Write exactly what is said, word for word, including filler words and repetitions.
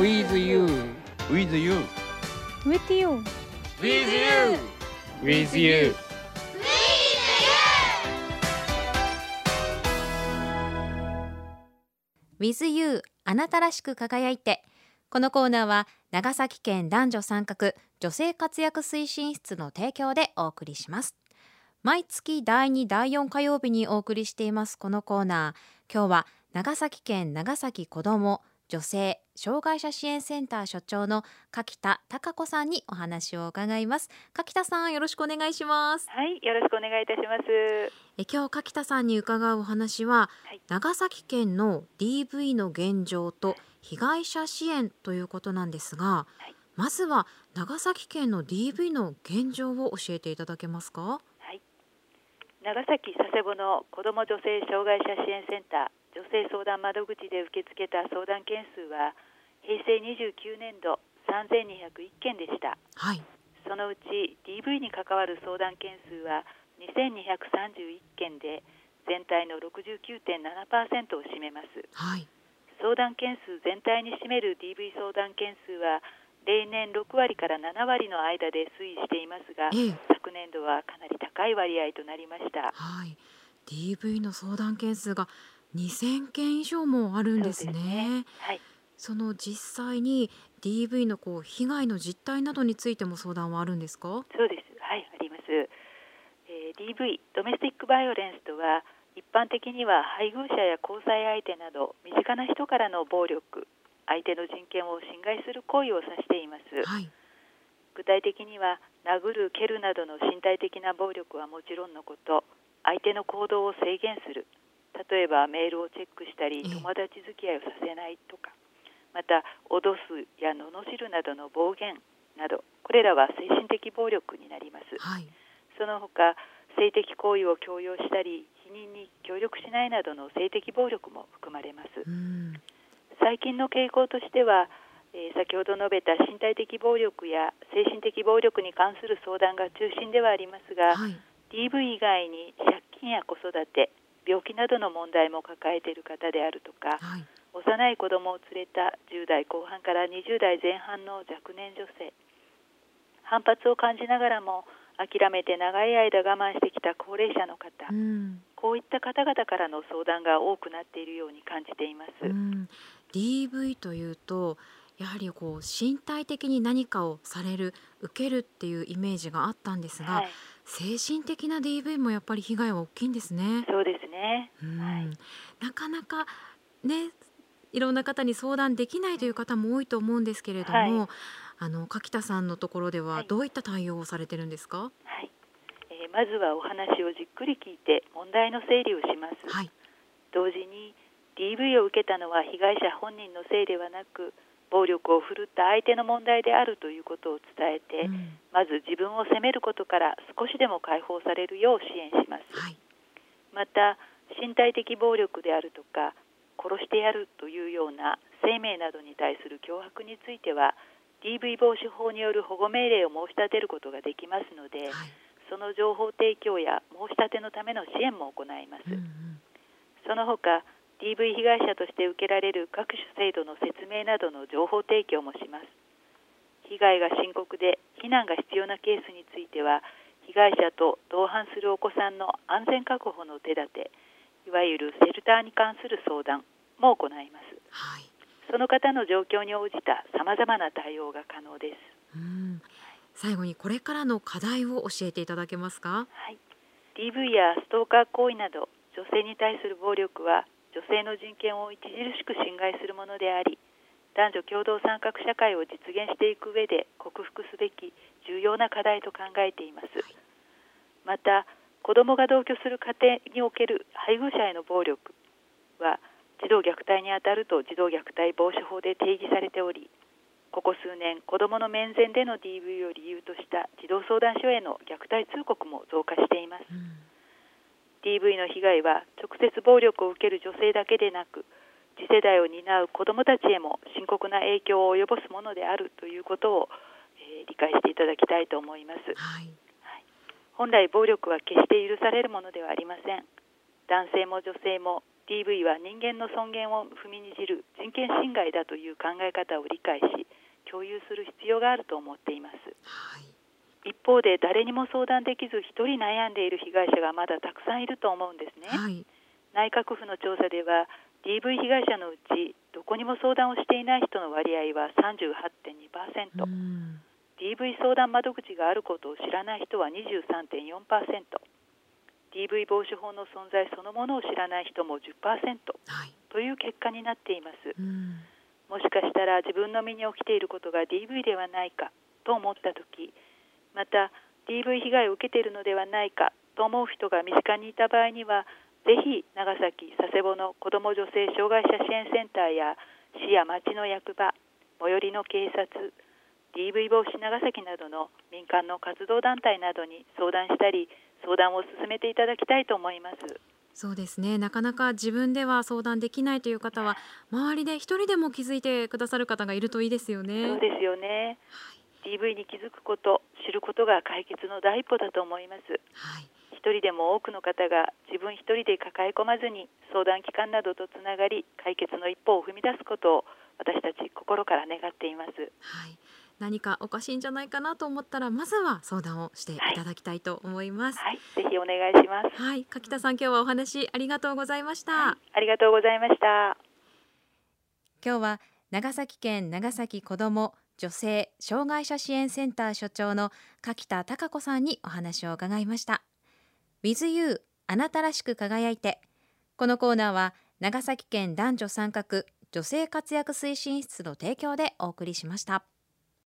with you with you with you with you with you with you あなたらしく輝いて。このコーナーは長崎県男女参画女性活躍推進室の提供でお送りします。毎月だいにだいよん火曜日にお送りしていますこのコーナー、今日は長崎県長崎子ども女性障害者支援センター所長の柿田孝子さんにお話を伺います。柿田さん、よろしくお願いします。 はい、よろしくお願いいたします。 え今日柿田さんに伺うお話は、 はい、 長崎県の ディーブイ の現状と被害者支援ということなんですが、はい、まずは長崎県の ディーブイ の現状を教えていただけますか。 はい、長崎佐世保の子ども女性障害者支援センター女性相談窓口で受け付けた相談件数は平成にじゅうきゅうねんどさんぜんにひゃくいっけんでした。 はい、 そのうち ディーブイ に関わる相談件数はにせんにひゃくさんじゅういっけんで全体の ろくじゅうきゅうてんななパーセント を占めます。 はい、 相談件数全体に占める ディーブイ 相談件数は例年ろくわりからななわりの間で推移していますが、 ええ、 昨年度はかなり高い割合となりました。 はい、ディーブイ の相談件数がにせんけん以上もあるんですね。 そうですね。はい、 その実際に ディーブイ のこう被害の実態などについても相談はあるんですか。 そうです。はい、あります。えー、ディーブイ ドメスティックバイオレンスとは一般的には配偶者や交際相手など身近な人からの暴力、相手の人権を侵害する行為を指しています。 はい、 具体的には殴る蹴るなどの身体的な暴力はもちろんのこと、相手の行動を制限する、例えばメールをチェックしたり友達付き合いをさせないとか、また脅すや罵るなどの暴言など、これらは精神的暴力になります。 はい、 その他性的行為を強要したり否認に協力しないなどの性的暴力も含まれます。 うん、 最近の傾向としては、えー、先ほど述べた身体的暴力や精神的暴力に関する相談が中心ではありますが、 はい、 ディーブイ 以外に借金や子育て、病気などの問題も抱えている方であるとか、 はい、 幼い子どもを連れたじゅうだいこう半からにじゅうだいぜん半の若年女性、反発を感じながらも諦めて長い間我慢してきた高齢者の方、 うん、 こういった方々からの相談が多くなっているように感じています。 うん、ディーブイ というとやはりこう身体的に何かをされる受けるっていうイメージがあったんですが、 はい、 精神的な ディーブイ もやっぱり被害は大きいんですね。 そうですね。 うん、 はい、 なかなかね、いろんな方に相談できないという方も多いと思うんですけれども、 はい、 あの柿田さんのところではどういった対応をされてるんですか。 はい、えー、まずはお話をじっくり聞いて問題の整理をします。 はい、 同時に ディーブイ を受けたのは被害者本人のせいではなく暴力を振るった相手の問題であるということを伝えて、 うん、 まず自分を責めることから少しでも解放されるよう支援します。 はい、 また身体的暴力であるとか殺してやるというような生命などに対する脅迫については ディーブイ 防止法による保護命令を申し立てることができますので、 はい、 その情報提供や申し立てのための支援も行います。 うんうん、 その他 ディーブイ 被害者として受けられる各種制度の説明などの情報提供もします。被害が深刻で避難が必要なケースについては被害者と同伴するお子さんの安全確保の手立て、いわゆるシェルターに関する相談も行います。 はい、 その方の状況に応じたさまざまな対応が可能です。 うん、最後にこれからの課題を教えていただけますか。 はい、ディーブイ やストーカー行為など女性に対する暴力は女性の人権を著しく侵害するものであり、男女共同参画社会を実現していく上で克服すべき重要な課題と考えています。また子どもが同居する家庭における配偶者への暴力は児童虐待にあたると児童虐待防止法で定義されており、ここ数年子どもの面前での ディーブイ を理由とした児童相談所への虐待通告も増加しています。 うん、 ディーブイ の被害は直接暴力を受ける女性だけでなく次世代を担う子どもたちへも深刻な影響を及ぼすものであるということを、えー、理解していただきたいと思います。 はい、 本来暴力は決して許されるものではありません。男性も女性もディーブイ は人間の尊厳を踏みにじる人権侵害だという考え方を理解し共有する必要があると思っています。 はい、 一方で誰にも相談できず一人悩んでいる被害者がまだたくさんいると思うんですね。 はい、 内閣府の調査では ディーブイ 被害者のうちどこにも相談をしていない人の割合は さんじゅうはちてんにパーセント、 ディーブイ 相談窓口があることを知らない人は にじゅうさんてんよんパーセント、 ディーブイ 防止法の存在そのものを知らない人も じゅっパーセント、 はい、 という結果になっています。 うん、 もしかしたら自分の身に起きていることが ディーブイ ではないかと思ったとき、また ディーブイ 被害を受けているのではないかと思う人が身近にいた場合には、ぜひ長崎佐世保の子ども女性障害者支援センターや市や町の役場、最寄りの警察、ディーブイ 防止長崎などの民間の活動団体などに相談したり、相談を進めていただきたいと思います。 そうですね。なかなか自分では相談できないという方は周りで一人でも気づいてくださる方がいるといいですよね。 そうですよね。 はい、 ディーブイ に気づくこと、知ることが解決の第一歩だと思います。 はい、 一人でも多くの方が自分一人で抱え込まずに相談機関などとつながり解決の一歩を踏み出すことを私たち心から願っています。 はい、何かおかしいんじゃないかなと思ったらまずは相談をしていただきたいと思います。 はい、はい、ぜひお願いします。 はい、柿田さん、今日はお話ありがとうございました。 はい、ありがとうございました。 今日は長崎県長崎子ども女性障害者支援センター所長の柿田孝子さんにお話を伺いました。 With You あなたらしく輝いて。このコーナーは長崎県男女参画女性活躍推進室の提供でお送りしました。